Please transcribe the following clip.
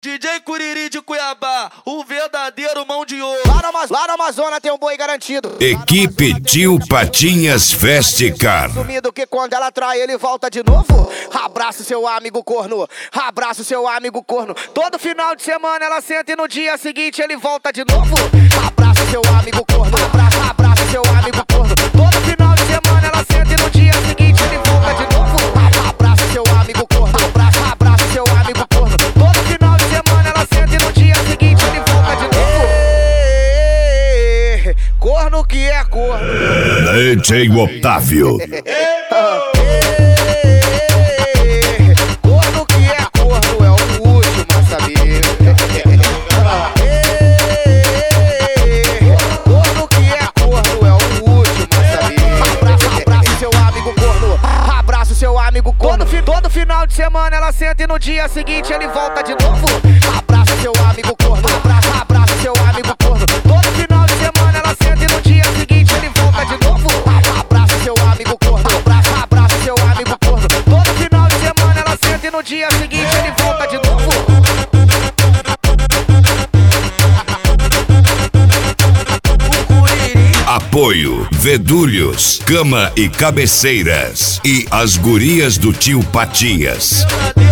DJ Curiri de Cuiabá, o verdadeiro mão de ouro. Lá na Amazônia tem um boi garantido. Equipe Tio Patinhas Fast Car. Sumido que quando ela trai ele volta de novo. Abraço seu amigo corno, abraço seu amigo corno. Todo final de semana ela senta e no dia seguinte ele volta de novo. Abraço seu amigo corno, abraço seu amigo corno. Todo final de semana ela senta e no dia seguinte ele volta de novo. Abraço seu amigo corno, abraço seu amigo corno. Todo final de semana ela senta e no dia seguinte ele volta de novo. Corno que é corno. DJ Otávio. Corno que é corno, é o último a saber. Corno que é corno, é o último a saber. Abraço seu amigo corno, abraço seu amigo corno. Todo final de semana ela senta e no dia seguinte ele volta de novo. Abraço seu amigo corno, abraço seu amigo corno. Todo final de semana ela senta e no dia seguinte ele volta de novo. Abraço seu amigo corno, abraço seu amigo corno. Todo final de semana ela senta e no dia seguinte ele volta de novo. Apoio Vedulhos, Cama e Cabeceiras. E as gurias do Tio Patinhas.